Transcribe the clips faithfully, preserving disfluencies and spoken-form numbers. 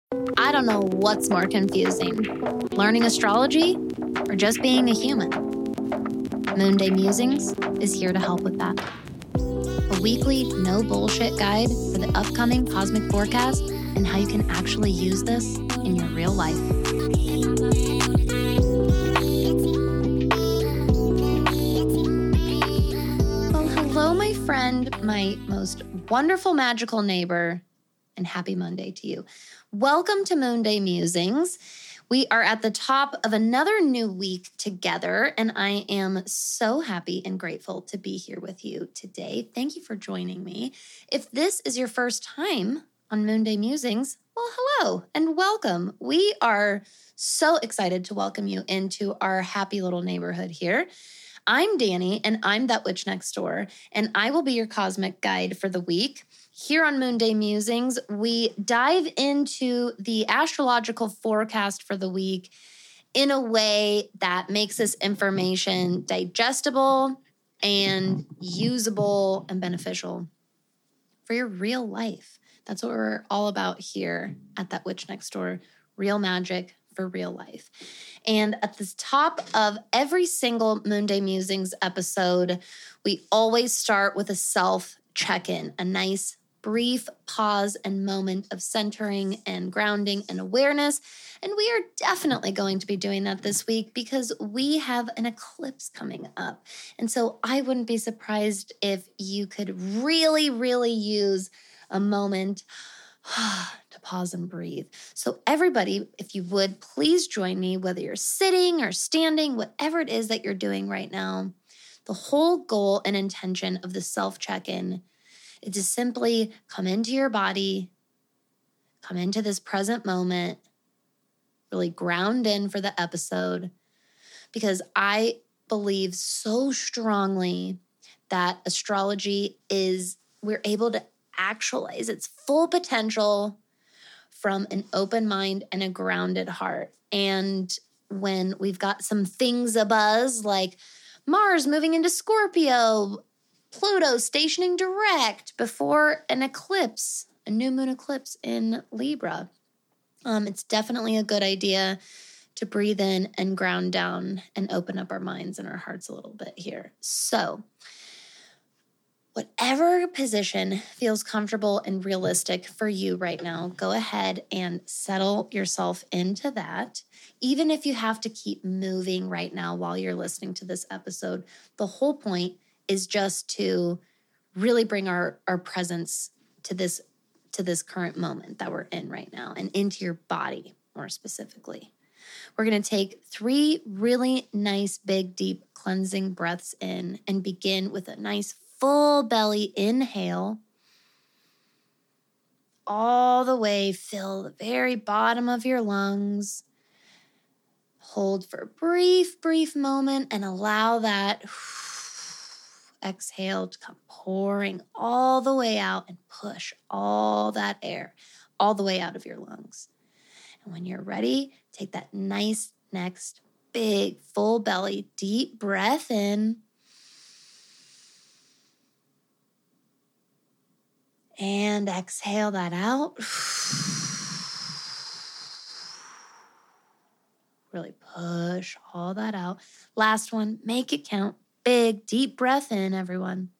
I don't know what's more confusing, learning astrology or just being a human. Moonday Musings is here to help with that. A weekly, no bullshit guide for the upcoming cosmic forecast and how you can actually use this in your real life. Well, hello, my friend, my most wonderful, magical neighbor, and happy Monday to you. Welcome to Moonday Musings. We are at the top of another new week together, and I am so happy and grateful to be here with you today. Thank you for joining me. If this is your first time on Moonday Musings, well, hello and welcome. We are so excited to welcome you into our happy little neighborhood here. I'm Danny, and I'm that witch next door, and I will be your cosmic guide for the week. Here on Moonday Musings, we dive into the astrological forecast for the week in a way that makes this information digestible and usable and beneficial for your real life. That's what we're all about here at That Witch Next Door, real magic for real life. And at the top of every single Moonday Musings episode, we always start with a self check-in, a nice brief pause and moment of centering and grounding and awareness. And we are definitely going to be doing that this week because we have an eclipse coming up. And so I wouldn't be surprised if you could really, really use a moment to pause and breathe. So everybody, if you would, please join me, whether you're sitting or standing, whatever it is that you're doing right now. The whole goal and intention of the self check-in is to simply come into your body, come into this present moment, really ground in for the episode, because I believe so strongly that astrology is, we're able to actualize its full potential from an open mind and a grounded heart. And when we've got some things abuzz like Mars moving into Scorpio, Pluto stationing direct before an eclipse, a new moon eclipse in Libra. Um, it's definitely a good idea to breathe in and ground down and open up our minds and our hearts a little bit here. So, whatever position feels comfortable and realistic for you right now, go ahead and settle yourself into that. Even if you have to keep moving right now while you're listening to this episode, the whole point is just to really bring our, our presence to this, to this current moment that we're in right now and into your body more specifically. We're going to take three really nice, big, deep cleansing breaths in and begin with a nice full belly inhale. All the way, fill the very bottom of your lungs. Hold for a brief, brief moment and allow that exhale to come pouring all the way out and push all that air all the way out of your lungs. And when you're ready, take that nice next big full belly deep breath in. And exhale that out. Really push all that out. Last one, make it count. Big, deep breath in, everyone.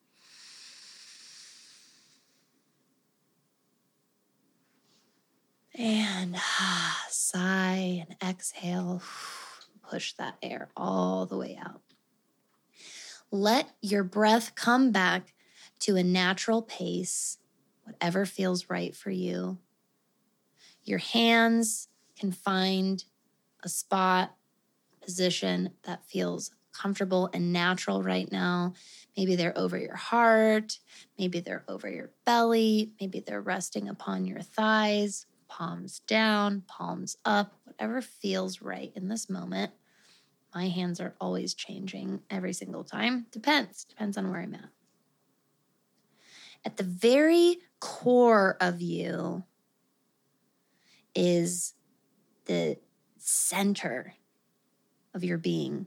And ah, sigh and exhale. Push that air all the way out. Let your breath come back to a natural pace, whatever feels right for you. Your hands can find a spot, position that feels comfortable and natural right now. Maybe they're over your heart. Maybe they're over your belly. Maybe they're resting upon your thighs, palms down, palms up, whatever feels right in this moment. My hands are always changing every single time. Depends. Depends on where I'm at. At the very core of you is the center of your being.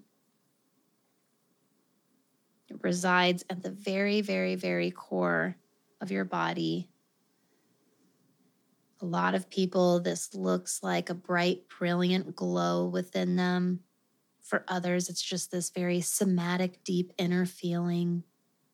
It resides at the very, very, very core of your body, A lot of people, this looks like a bright, brilliant glow within them. For others, it's just this very somatic, deep inner feeling.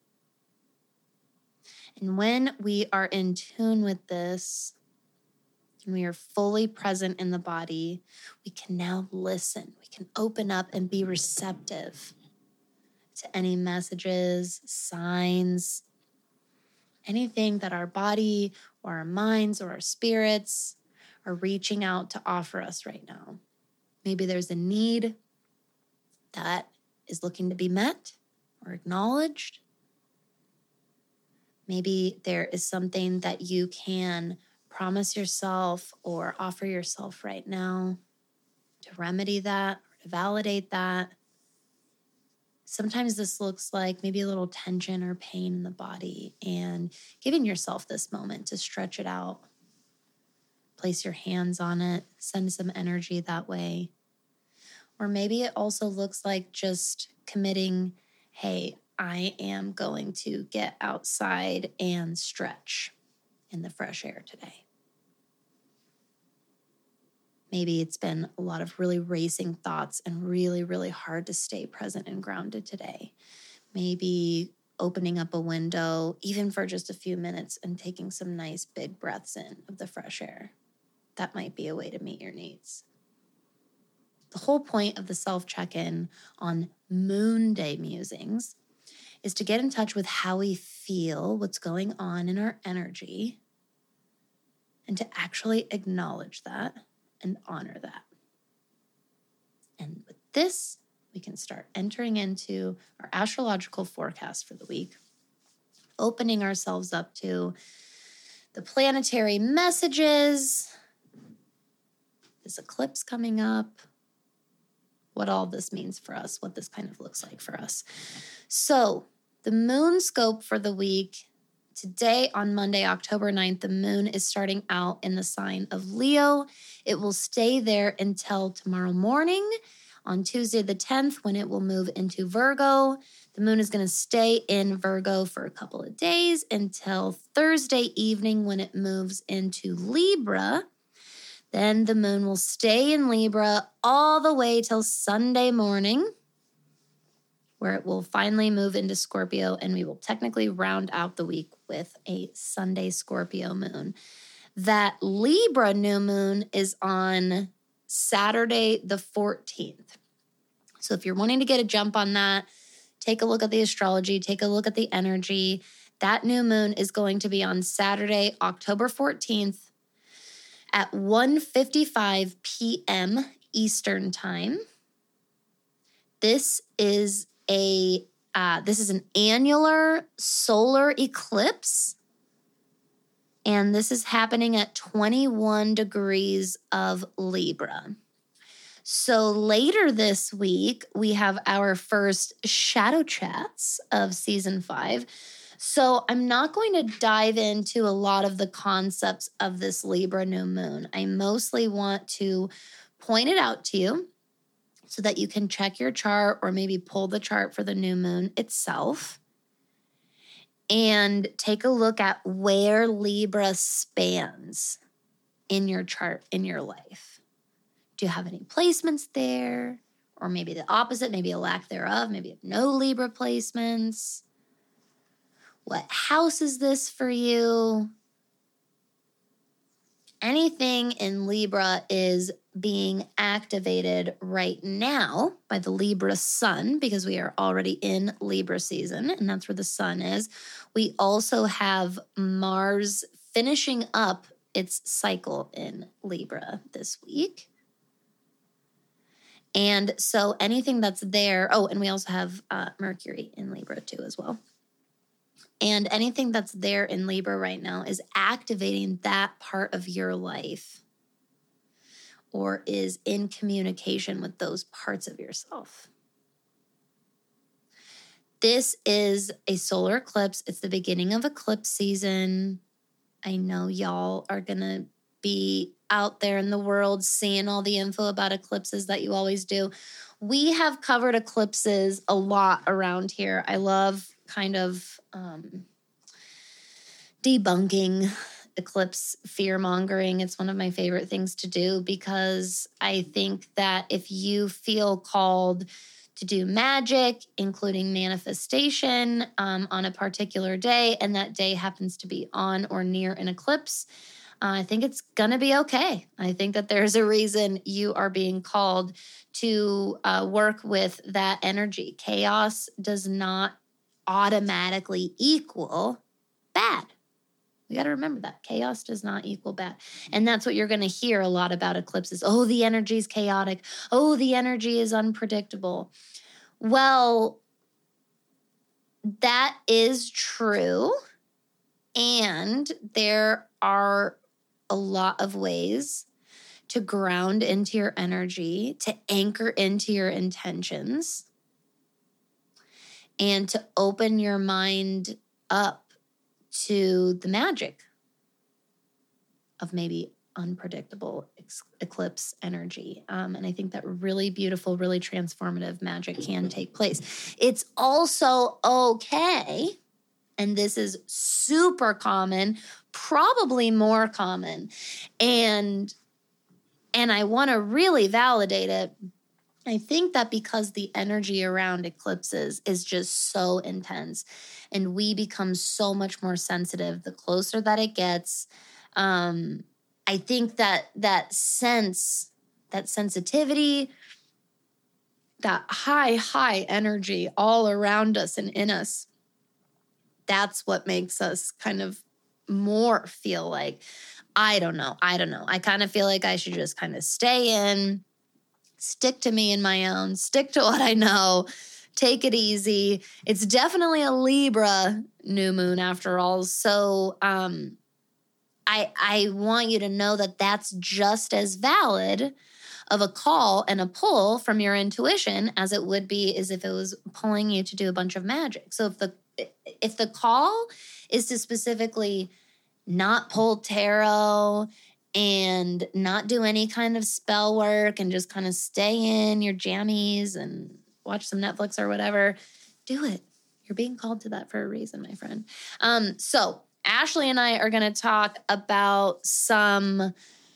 And when we are in tune with this, and we are fully present in the body, we can now listen. We can open up and be receptive to any messages, signs, anything that our body or our minds or our spirits are reaching out to offer us right now. Maybe there's a need that is looking to be met or acknowledged. Maybe there is something that you can promise yourself or offer yourself right now to remedy that or to validate that. Sometimes this looks like maybe a little tension or pain in the body, and giving yourself this moment to stretch it out. Place your hands on it, send some energy that way. Or maybe it also looks like just committing, hey, I am going to get outside and stretch in the fresh air today. Maybe it's been a lot of really racing thoughts and really, really hard to stay present and grounded today. Maybe opening up a window, even for just a few minutes, and taking some nice big breaths in of the fresh air. That might be a way to meet your needs. The whole point of the self-check-in on Moon Day Musings is to get in touch with how we feel, what's going on in our energy, and to actually acknowledge that and honor that. And with this, we can start entering into our astrological forecast for the week, opening ourselves up to the planetary messages, this eclipse coming up, what all this means for us, what this kind of looks like for us. So the moon scope for the week, today on Monday, October ninth, the moon is starting out in the sign of Leo. It will stay there until tomorrow morning on Tuesday the tenth, when it will move into Virgo. The moon is going to stay in Virgo for a couple of days until Thursday evening when it moves into Libra. Then the moon will stay in Libra all the way till Sunday morning, where it will finally move into Scorpio, and we will technically round out the week with a Sunday Scorpio moon. That Libra new moon is on Saturday the fourteenth. So if you're wanting to get a jump on that, take a look at the astrology, take a look at the energy. That new moon is going to be on Saturday, October fourteenth at one fifty-five p.m. Eastern Time. This is a uh, this is an annular solar eclipse, and this is happening at twenty-one degrees of Libra. So later this week, we have our first shadow chats of season five. So I'm not going to dive into a lot of the concepts of this Libra new moon. I mostly want to point it out to you so that you can check your chart or maybe pull the chart for the new moon itself and take a look at where Libra spans in your chart, in your life. Do you have any placements there? Or maybe the opposite, maybe a lack thereof, maybe you have no Libra placements. What house is this for you? Anything in Libra is being activated right now by the Libra sun, because we are already in Libra season, and that's where the sun is. We also have Mars finishing up its cycle in Libra this week. And so anything that's there, oh, and we also have uh, Mercury in Libra too as well. And anything that's there in Libra right now is activating that part of your life or is in communication with those parts of yourself. This is a solar eclipse. It's the beginning of eclipse season. I know y'all are going to be out there in the world seeing all the info about eclipses that you always do. We have covered eclipses a lot around here. I love kind of um, debunking eclipse fear mongering. It's one of my favorite things to do because I think that if you feel called to do magic, including manifestation, um, on a particular day, and that day happens to be on or near an eclipse, uh, I think it's going to be okay. I think that there's a reason you are being called to uh, work with that energy. Chaos does not automatically equal bad. We got to remember that. Chaos does not equal bad. And that's what you're going to hear a lot about eclipses. Oh, the energy is chaotic. Oh, the energy is unpredictable. Well, that is true. And there are a lot of ways to ground into your energy, to anchor into your intentions, and to open your mind up to the magic of maybe unpredictable ex- eclipse energy. Um, and I think that really beautiful, really transformative magic can take place. It's also okay, and this is super common, probably more common, and, and I want to really validate it. I think that because the energy around eclipses is just so intense and we become so much more sensitive the closer that it gets, um, I think that that sense, that sensitivity, that high, high energy all around us and in us, that's what makes us kind of more feel like, I don't know, I don't know. I kind of feel like I should just kind of stay in, stick to me and my own, stick to what I know, take it easy. It's definitely a Libra new moon after all. So um, I, I want you to know that that's just as valid of a call and a pull from your intuition as it would be as if it was pulling you to do a bunch of magic. So if the if the call is to specifically not pull tarot and not do any kind of spell work and just kind of stay in your jammies and watch some Netflix or whatever, do it. You're being called to that for a reason, my friend. Um, so Ashley and I are going to talk about some,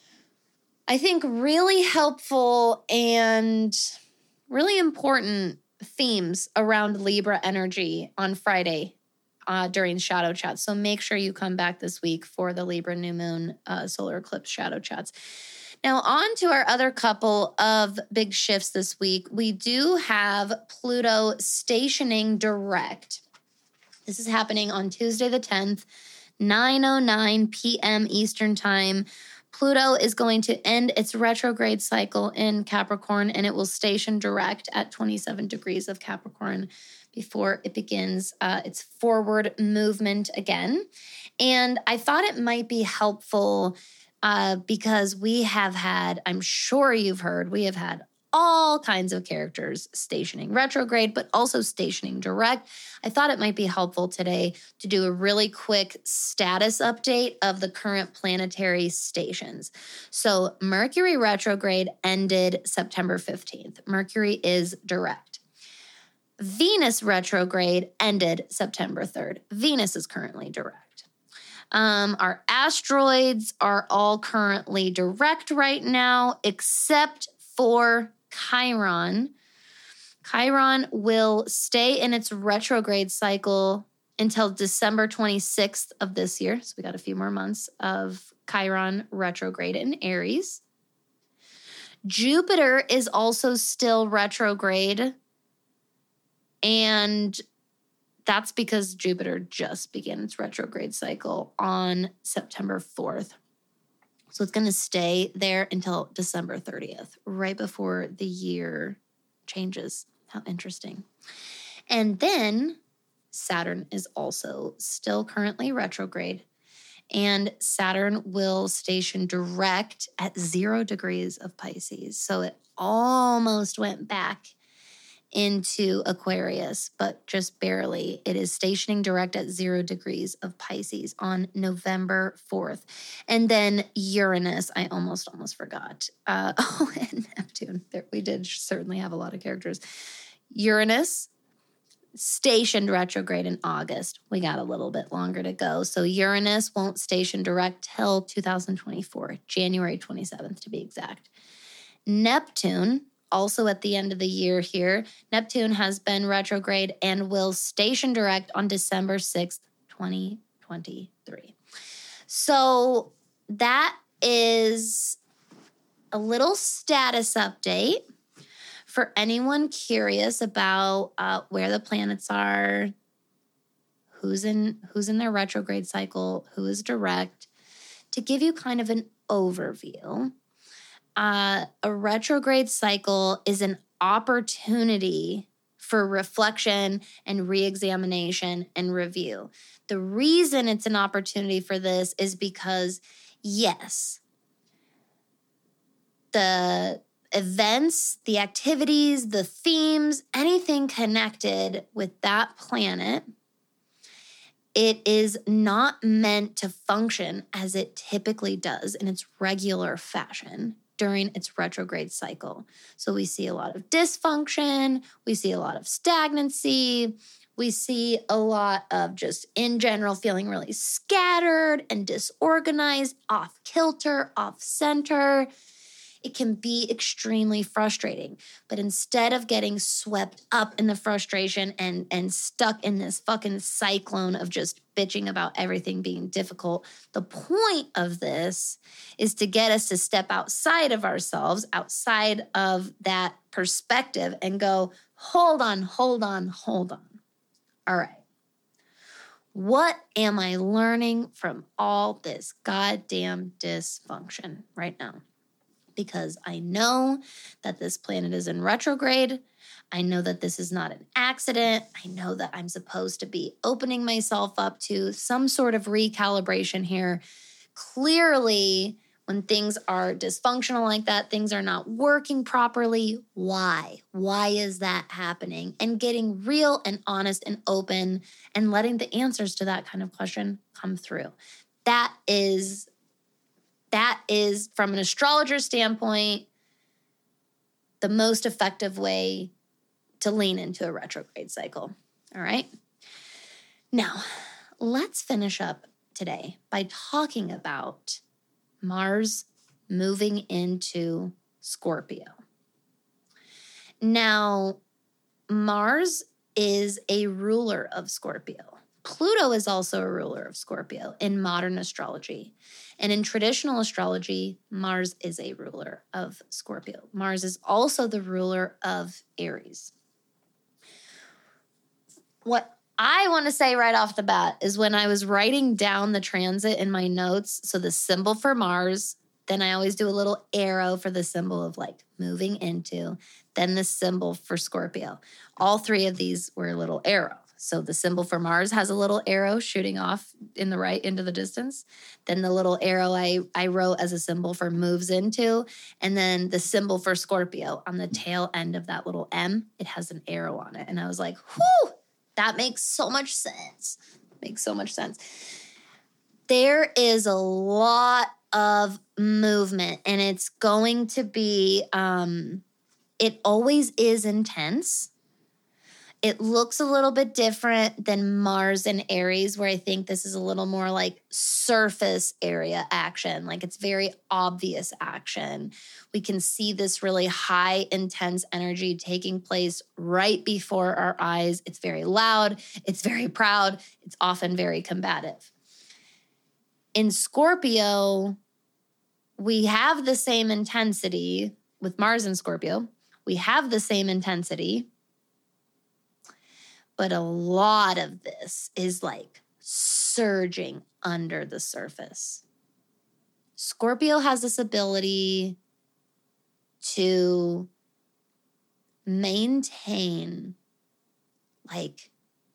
I think, really helpful and really important themes around Libra energy on Friday uh, during Shadow Chats. So make sure you come back this week for the Libra New Moon uh, Solar Eclipse Shadow Chats. Now, on to our other couple of big shifts this week. We do have Pluto stationing direct. This is happening on Tuesday the tenth, nine oh nine p.m. Eastern Time. Pluto is going to end its retrograde cycle in Capricorn, and it will station direct at twenty-seven degrees of Capricorn before it begins uh, its forward movement again. And I thought it might be helpful uh, because we have had, I'm sure you've heard, we have had all kinds of characters stationing retrograde, but also stationing direct. I thought it might be helpful today to do a really quick status update of the current planetary stations. So Mercury retrograde ended September fifteenth. Mercury is direct. Venus retrograde ended September third. Venus is currently direct. Um, our asteroids are all currently direct right now, except for Chiron. Chiron will stay in its retrograde cycle until December twenty-sixth of this year. So we got a few more months of Chiron retrograde in Aries. Jupiter is also still retrograde. And that's because Jupiter just began its retrograde cycle on September fourth. So it's going to stay there until December thirtieth, right before the year changes. How interesting. And then Saturn is also still currently retrograde, and Saturn will station direct at zero degrees of Pisces. So it almost went back into Aquarius, but just barely. It is stationing direct at zero degrees of Pisces on November fourth. And then Uranus, I almost, almost forgot. Uh, oh, and Neptune. There, we did certainly have a lot of characters. Uranus stationed retrograde in August. We got a little bit longer to go. So Uranus won't station direct till two thousand twenty-four, January twenty-seventh to be exact. Neptune, also at the end of the year here, Neptune has been retrograde and will station direct on December sixth, twenty twenty-three. So that is a little status update for anyone curious about uh, where the planets are, who's in who's in their retrograde cycle, who is direct, to give you kind of an overview. Uh, a retrograde cycle is an opportunity for reflection and re-examination and review. The reason it's an opportunity for this is because, yes, the events, the activities, the themes, anything connected with that planet, it is not meant to function as it typically does in its regular fashion during its retrograde cycle. So we see a lot of dysfunction, we see a lot of stagnancy, we see a lot of just in general feeling really scattered and disorganized, off kilter, off center. It can be extremely frustrating. But instead of getting swept up in the frustration and, and stuck in this fucking cyclone of just bitching about everything being difficult, the point of this is to get us to step outside of ourselves, outside of that perspective, and go, hold on, hold on, hold on. All right. What am I learning from all this goddamn dysfunction right now? Because I know that this planet is in retrograde. I know that this is not an accident. I know that I'm supposed to be opening myself up to some sort of recalibration here. Clearly, when things are dysfunctional like that, things are not working properly. Why? Why is that happening? And getting real and honest and open and letting the answers to that kind of question come through. That is That is, from an astrologer standpoint, the most effective way to lean into a retrograde cycle. All right? Now, let's finish up today by talking about Mars moving into Scorpio. Now, Mars is a ruler of Scorpio. Pluto is also a ruler of Scorpio in modern astrology. And in traditional astrology, Mars is a ruler of Scorpio. Mars is also the ruler of Aries. What I want to say right off the bat is when I was writing down the transit in my notes, so the symbol for Mars, then I always do a little arrow for the symbol of like moving into, then the symbol for Scorpio. All three of these were a little arrow. So the symbol for Mars has a little arrow shooting off in the right into the distance. Then the little arrow I, I wrote as a symbol for moves into. And then the symbol for Scorpio on the tail end of that little M, it has an arrow on it. And I was like, whew, that makes so much sense. Makes so much sense. There is a lot of movement, and it's going to be, um, it always is intense. It looks a little bit different than Mars and Aries, where I think this is a little more like surface area action. Like it's very obvious action. We can see this really high, intense energy taking place right before our eyes. It's very loud. It's very proud. It's often very combative. In Scorpio, we have the same intensity with Mars and Scorpio. We have the same intensity. But a lot of this is like surging under the surface. Scorpio has this ability to maintain like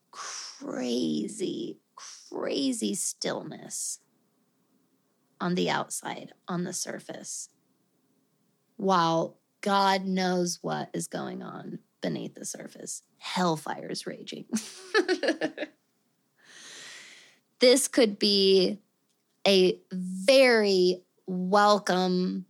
crazy, crazy stillness on the outside, on the surface, while God knows what is going on beneath the surface. Hellfire is raging. This could be a very welcome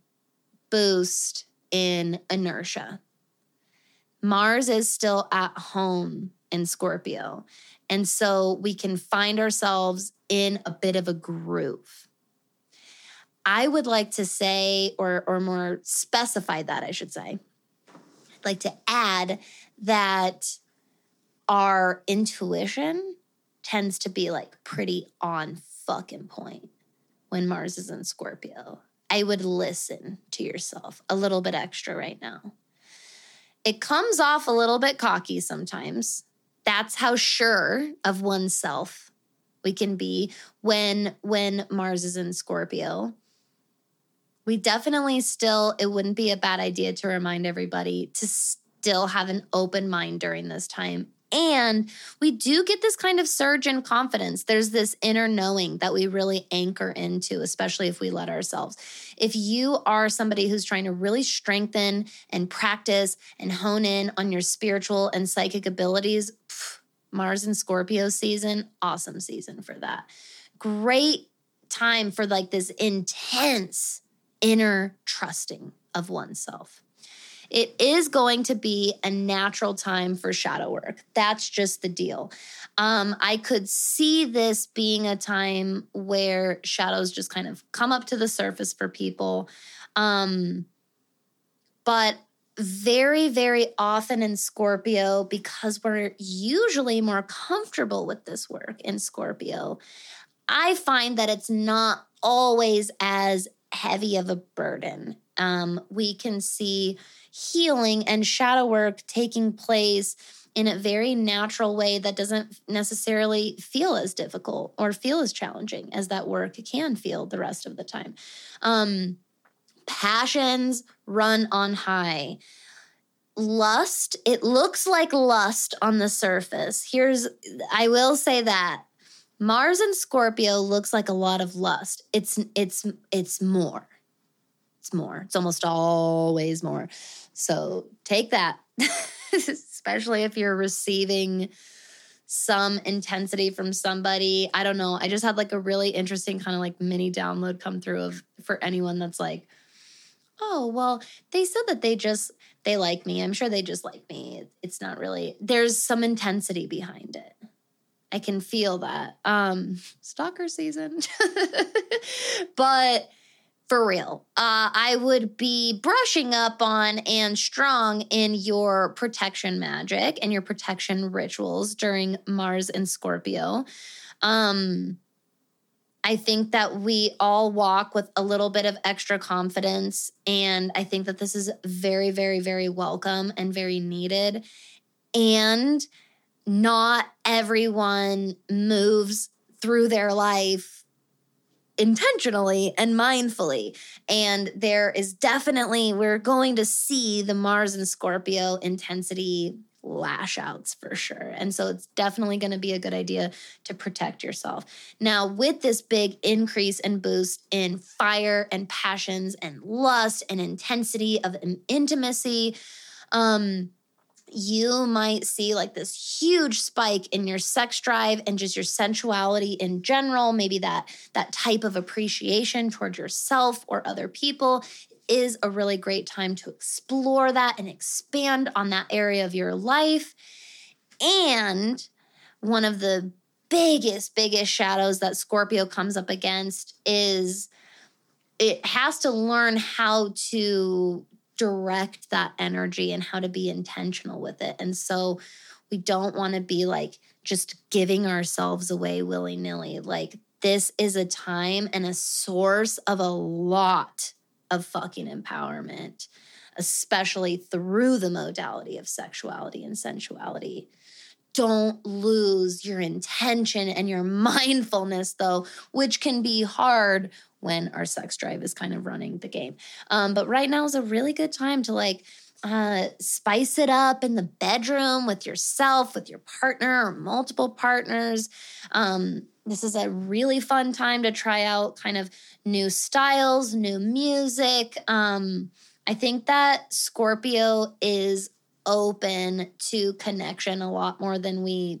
boost in inertia. Mars is still at home in Scorpio. And so we can find ourselves in a bit of a groove. I would like to say, or, or more specify that, I should say, I'd like to add that our intuition tends to be like pretty on fucking point when Mars is in Scorpio. I would listen to yourself a little bit extra right now. It comes off a little bit cocky sometimes. That's how sure of oneself we can be when, when Mars is in Scorpio. We definitely still, it wouldn't be a bad idea to remind everybody to still have an open mind during this time. And we do get this kind of surge in confidence. There's this inner knowing that we really anchor into, especially if we let ourselves. If you are somebody who's trying to really strengthen and practice and hone in on your spiritual and psychic abilities, pff, Mars and Scorpio season, awesome season for that. Great time for like this intense inner trusting of oneself. It is going to be a natural time for shadow work. That's just the deal. Um, I could see this being a time where shadows just kind of come up to the surface for people. Um, but very, very often in Scorpio, because we're usually more comfortable with this work in Scorpio, I find that it's not always as heavy of a burden. Um, we can see healing and shadow work taking place in a very natural way that doesn't necessarily feel as difficult or feel as challenging as that work can feel the rest of the time. Um, passions run on high. Lust, it looks like lust on the surface. Here's, I will say that Mars in Scorpio looks like a lot of lust. It's, it's, it's more. It's more. It's almost always more. So take that, especially if you're receiving some intensity from somebody. I don't know. I just had like a really interesting kind of like mini download come through of for anyone that's like, oh, well, they said that they just, they like me. I'm sure they just like me. It's not really, there's some intensity behind it. I can feel that. Um, stalker season. But for real, uh, I would be brushing up on and strong in your protection magic and your protection rituals during Mars and Scorpio. Um, I think that we all walk with a little bit of extra confidence, and I think that this is very, very, very welcome and very needed. And not everyone moves through their life intentionally and mindfully. And there is definitely, we're going to see the Mars and Scorpio intensity lash outs for sure. And so it's definitely going to be a good idea to protect yourself. Now, with this big increase and boost in fire and passions and lust and intensity of intimacy, um, you might see like this huge spike in your sex drive and just your sensuality in general. Maybe that, that type of appreciation towards yourself or other people is a really great time to explore that and expand on that area of your life. And one of the biggest, biggest shadows that Scorpio comes up against is it has to learn how to direct that energy and how to be intentional with it. And so we don't want to be like just giving ourselves away willy-nilly. Like this is a time and a source of a lot of fucking empowerment, especially through the modality of sexuality and sensuality. Don't lose your intention and your mindfulness though, which can be hard when our sex drive is kind of running the game. Um, but right now is a really good time to like uh, spice it up in the bedroom with yourself, with your partner or multiple partners. Um, this is a really fun time to try out kind of new styles, new music. Um, I think that Scorpio is open to connection a lot more than we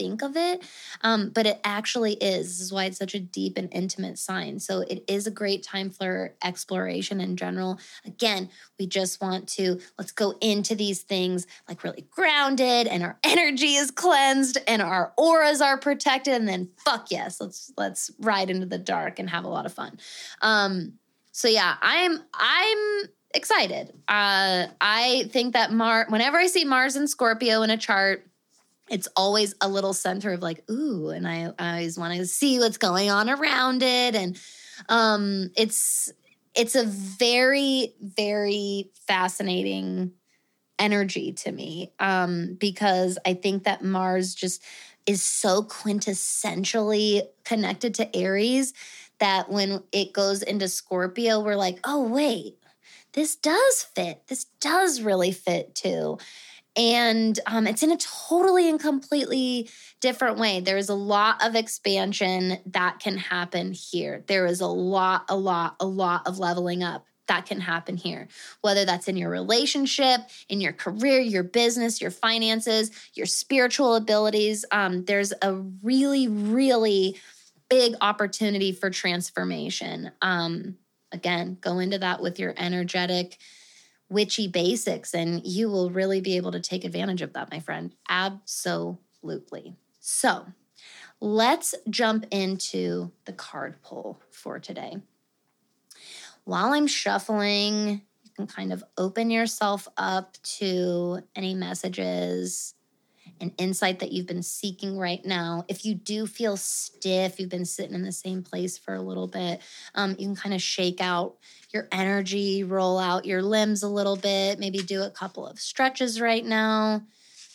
think of it, um, but it actually is. This is why it's such a deep and intimate sign. So it is a great time for exploration in general. Again, we just want to, let's go into these things like really grounded and our energy is cleansed and our auras are protected. And then fuck yes, let's let's ride into the dark and have a lot of fun. Um, so yeah, I'm I'm excited. Uh, I think that Mar. Whenever I see Mars and Scorpio in a chart, it's always a little center of like, ooh, and I, I always want to see what's going on around it. And um, it's it's a very, very fascinating energy to me um, because I think that Mars just is so quintessentially connected to Aries that when it goes into Scorpio, we're like, oh, wait, this does fit. This does really fit too. And um, it's in a totally and completely different way. There's a lot of expansion that can happen here. There is a lot, a lot, a lot of leveling up that can happen here, whether that's in your relationship, in your career, your business, your finances, your spiritual abilities. Um, there's a really, really big opportunity for transformation. Um, again, go into that with your energetic, witchy basics, and you will really be able to take advantage of that, my friend. Absolutely. So let's jump into the card pull for today. While I'm shuffling, you can kind of open yourself up to any messages and insight that you've been seeking right now. If you do feel stiff, you've been sitting in the same place for a little bit, um, you can kind of shake out your energy, roll out your limbs a little bit, maybe do a couple of stretches right now.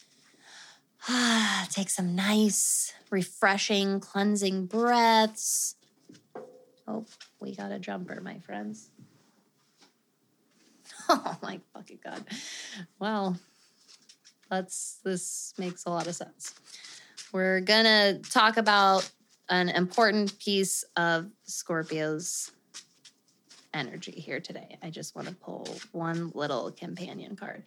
Take some nice, refreshing, cleansing breaths. Oh, we got a jumper, my friends. Oh my fucking God. Well, Let's, this makes a lot of sense. We're going to talk about an important piece of Scorpio's energy here today. I just want to pull one little companion card.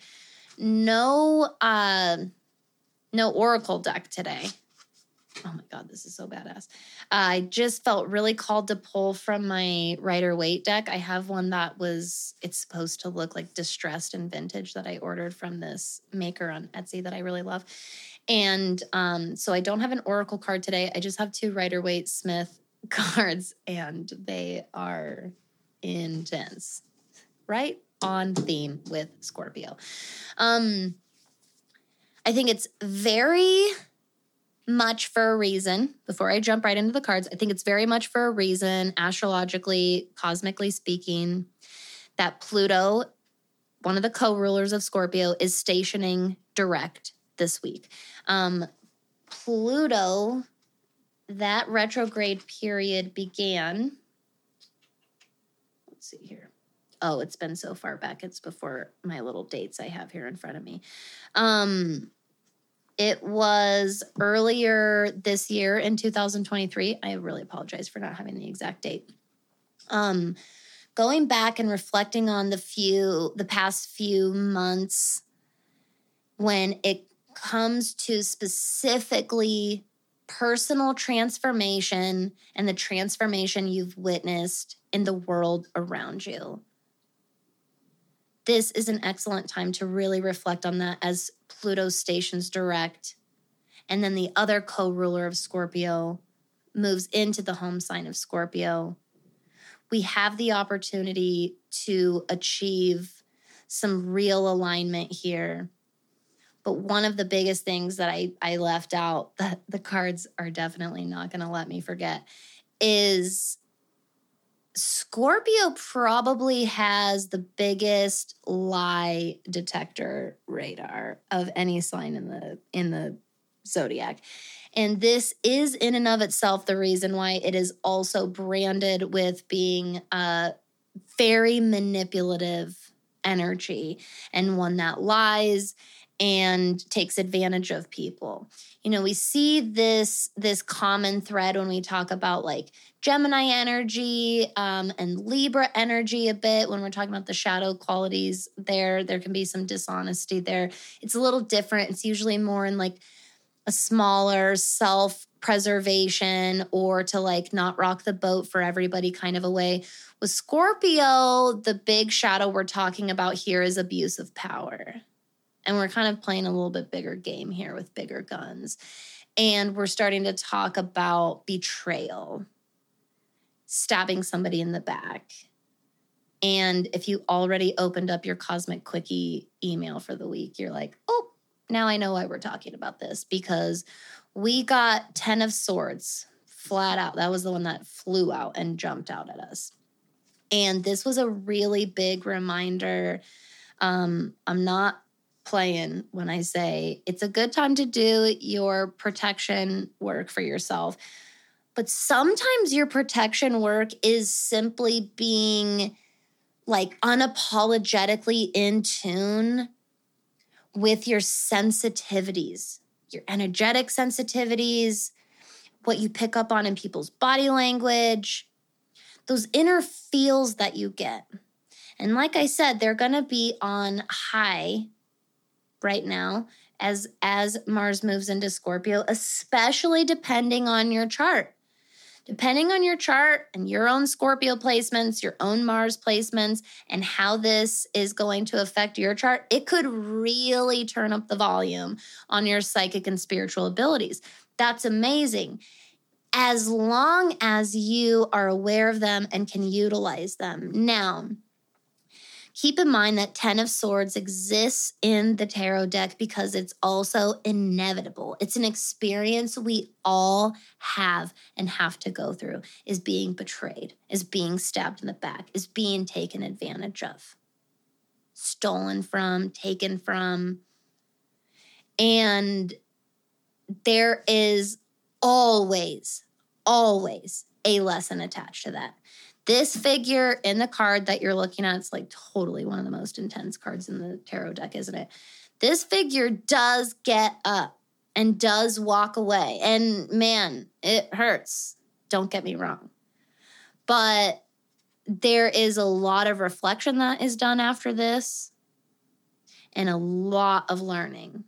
No, uh, no oracle deck today. Oh my God, this is so badass. I just felt really called to pull from my Rider-Waite deck. I have one that was, it's supposed to look like distressed and vintage that I ordered from this maker on Etsy that I really love. And um, so I don't have an oracle card today. I just have two Rider-Waite Smith cards and they are intense. Right on theme with Scorpio. Um, I think it's very much for a reason. Before I jump right into the cards, I think it's very much for a reason, astrologically, cosmically speaking, that Pluto, one of the co-rulers of Scorpio, is stationing direct this week. Um, Pluto, that retrograde period began, let's see here. Oh, it's been so far back. It's before my little dates I have here in front of me. Um, It was earlier this year in two thousand twenty-three. I really apologize for not having the exact date. Um, going back and reflecting on the few, the past few months when it comes to specifically personal transformation and the transformation you've witnessed in the world around you. This is an excellent time to really reflect on that as Pluto stations direct. And then the other co-ruler of Scorpio moves into the home sign of Scorpio. We have the opportunity to achieve some real alignment here. But one of the biggest things that I, I left out, that the cards are definitely not going to let me forget, is Scorpio probably has the biggest lie detector radar of any sign in the in the zodiac. And this is in and of itself the reason why it is also branded with being a very manipulative energy and one that lies and takes advantage of people. You know, we see this this common thread when we talk about like Gemini energy um, and Libra energy a bit. When we're talking about the shadow qualities there, there can be some dishonesty there. It's a little different. It's usually more in like a smaller self-preservation or to like not rock the boat for everybody kind of a way. With Scorpio, the big shadow we're talking about here is abuse of power. And we're kind of playing a little bit bigger game here with bigger guns. And we're starting to talk about betrayal, stabbing somebody in the back. And if you already opened up your Cosmic Quickie email for the week, you're like, oh, now I know why we're talking about this, because we got Ten of Swords flat out. That was the one that flew out and jumped out at us. And this was a really big reminder. Um, I'm not playing when I say it's a good time to do your protection work for yourself. But sometimes your protection work is simply being like unapologetically in tune with your sensitivities, your energetic sensitivities, what you pick up on in people's body language, those inner feels that you get. And like I said, they're going to be on high right now as, as Mars moves into Scorpio, especially depending on your chart. Depending on your chart and your own Scorpio placements, your own Mars placements, and how this is going to affect your chart, it could really turn up the volume on your psychic and spiritual abilities. That's amazing. As long as you are aware of them and can utilize them. Now, keep in mind that Ten of Swords exists in the tarot deck because it's also inevitable. It's an experience we all have and have to go through, is being betrayed, is being stabbed in the back, is being taken advantage of, stolen from, taken from. And there is always, always a lesson attached to that. This figure in the card that you're looking at, it's like totally one of the most intense cards in the tarot deck, isn't it? This figure does get up and does walk away. And man, it hurts. Don't get me wrong. But there is a lot of reflection that is done after this and a lot of learning.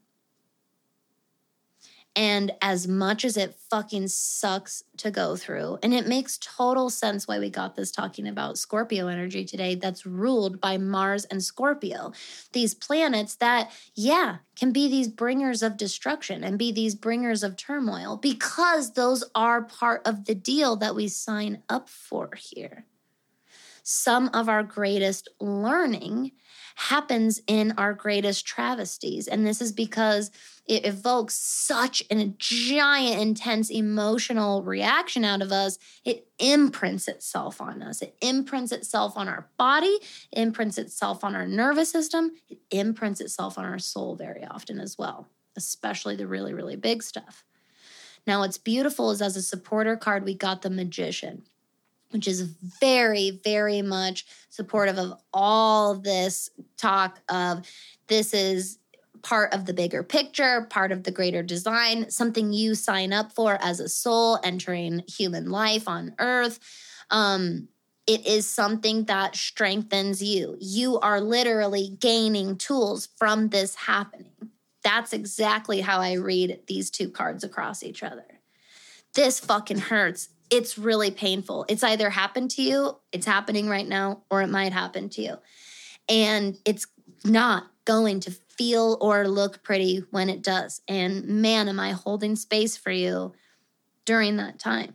And as much as it fucking sucks to go through, and it makes total sense why we got this talking about Scorpio energy today that's ruled by Mars and Scorpio. These planets that, yeah, can be these bringers of destruction and be these bringers of turmoil because those are part of the deal that we sign up for here. Some of our greatest learning happens in our greatest travesties. And this is because it evokes such a giant, intense emotional reaction out of us. It imprints itself on us. It imprints itself on our body. It imprints itself on our nervous system. It imprints itself on our soul very often as well, especially the really, really big stuff. Now, what's beautiful is as a supporter card, we got the Magician, which is very, very much supportive of all this talk of this is part of the bigger picture, part of the greater design, something you sign up for as a soul entering human life on Earth. Um, it is something that strengthens you. You are literally gaining tools from this happening. That's exactly how I read these two cards across each other. This fucking hurts. It's really painful. It's either happened to you, it's happening right now, or it might happen to you. And it's not going to feel or look pretty when it does. And man, am I holding space for you during that time.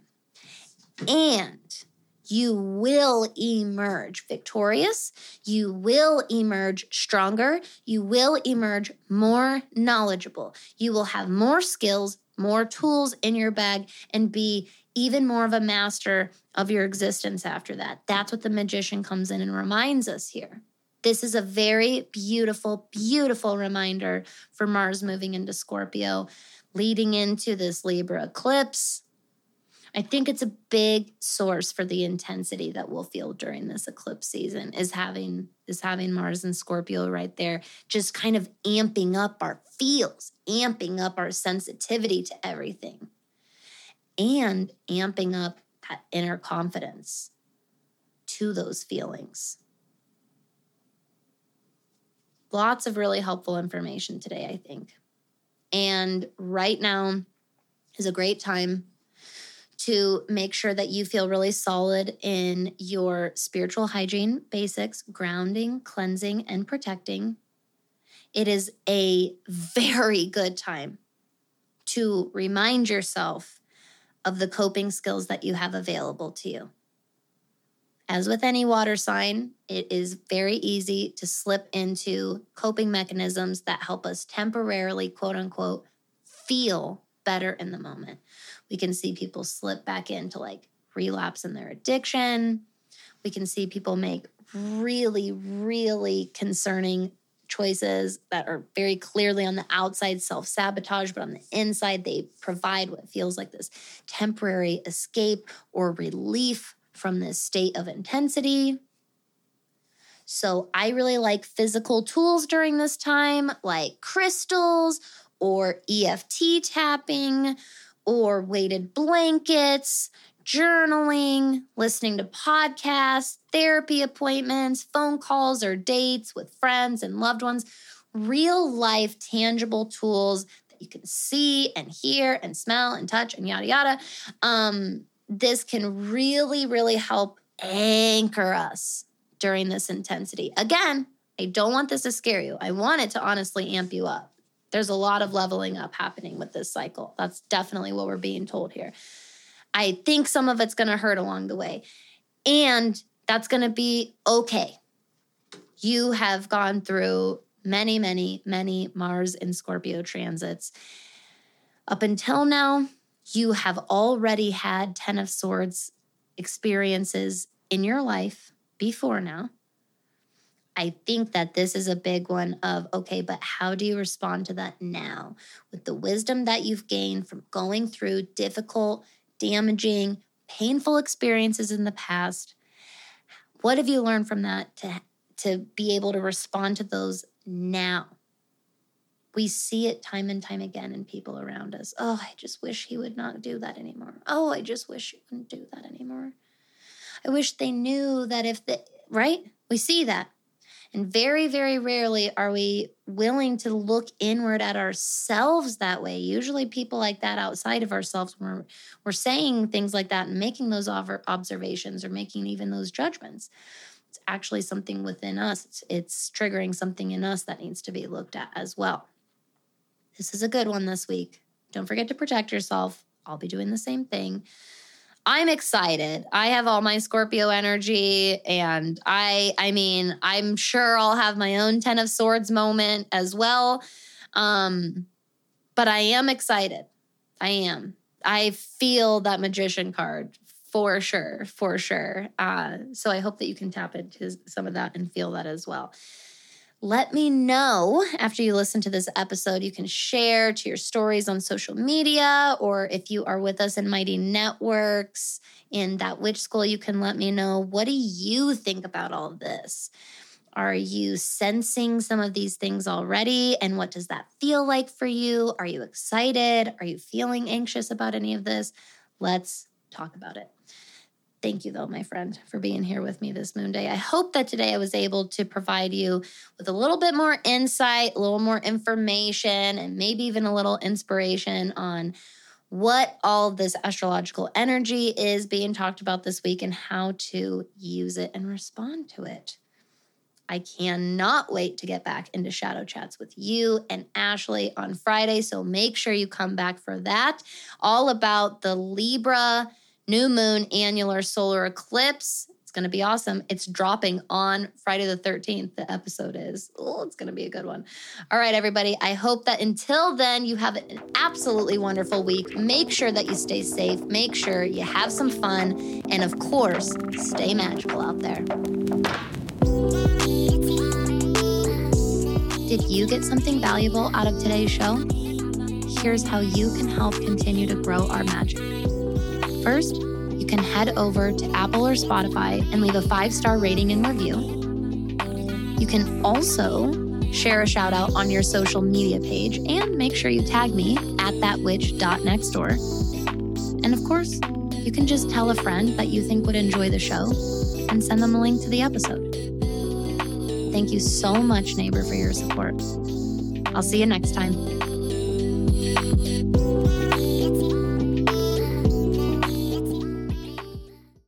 And you will emerge victorious. You will emerge stronger. You will emerge more knowledgeable. You will have more skills, more tools in your bag, and be even more of a master of your existence after that. That's what the Magician comes in and reminds us here. This is a very beautiful, beautiful reminder for Mars moving into Scorpio, leading into this Libra eclipse. I think it's a big source for the intensity that we'll feel during this eclipse season is having, is having Mars and Scorpio right there, just kind of amping up our feels, amping up our sensitivity to everything, and amping up that inner confidence to those feelings. Lots of really helpful information today, I think. And right now is a great time to make sure that you feel really solid in your spiritual hygiene basics, grounding, cleansing, and protecting. It is a very good time to remind yourself of the coping skills that you have available to you. As with any water sign, it is very easy to slip into coping mechanisms that help us temporarily, quote unquote, feel better in the moment. We can see people slip back into like relapse in their addiction. We can see people make really, really concerning choices that are very clearly on the outside self-sabotage, but on the inside, they provide what feels like this temporary escape or relief from this state of intensity. So I really like physical tools during this time, like crystals or E F T tapping or weighted blankets, journaling, listening to podcasts, therapy appointments, phone calls or dates with friends and loved ones, real life tangible tools that you can see and hear and smell and touch and yada, yada. Um, this can really, really help anchor us during this intensity. Again, I don't want this to scare you. I want it to honestly amp you up. There's a lot of leveling up happening with this cycle. That's definitely what we're being told here. I think some of it's going to hurt along the way. And that's going to be okay. You have gone through many, many, many Mars and Scorpio transits. Up until now, you have already had Ten of Swords experiences in your life before now. I think that this is a big one of, okay, but how do you respond to that now? With the wisdom that you've gained from going through difficult, damaging, painful experiences in the past, what have you learned from that to, to be able to respond to those now? We see it time and time again in people around us. Oh, I just wish he would not do that anymore. Oh, I just wish he wouldn't do that anymore. I wish they knew that if the, right? We see that. And very, very rarely are we willing to look inward at ourselves that way. Usually people like that outside of ourselves, we're, we're saying things like that and making those observations or making even those judgments. It's actually something within us. It's, it's triggering something in us that needs to be looked at as well. This is a good one this week. Don't forget to protect yourself. I'll be doing the same thing. I'm excited. I have all my Scorpio energy, and I I mean, I'm sure I'll have my own Ten of Swords moment as well. Um, but I am excited. I am. I feel that Magician card for sure, for sure. Uh, so I hope that you can tap into some of that and feel that as well. Let me know after you listen to this episode. You can share to your stories on social media, or if you are with us in Mighty Networks in That Witch School, you can let me know, what do you think about all of this? Are you sensing some of these things already? And what does that feel like for you? Are you excited? Are you feeling anxious about any of this? Let's talk about it. Thank you, though, my friend, for being here with me this moon day. I hope that today I was able to provide you with a little bit more insight, a little more information, and maybe even a little inspiration on what all this astrological energy is being talked about this week and how to use it and respond to it. I cannot wait to get back into Shadow Chats with you and Ashley on Friday, so make sure you come back for that. All about the Libra new moon annular solar eclipse. It's going to be awesome. It's dropping on Friday the thirteenth. The episode is. Oh, it's going to be a good one. All right, everybody. I hope that until then, you have an absolutely wonderful week. Make sure that you stay safe. Make sure you have some fun. And of course, stay magical out there. Did you get something valuable out of today's show? Here's how you can help continue to grow our magic. First, you can head over to Apple or Spotify and leave a five-star rating and review. You can also share a shout out on your social media page and make sure you tag me at thatwitch dot nextdoor. And of course, you can just tell a friend that you think would enjoy the show and send them a link to the episode. Thank you so much, neighbor, for your support. I'll see you next time.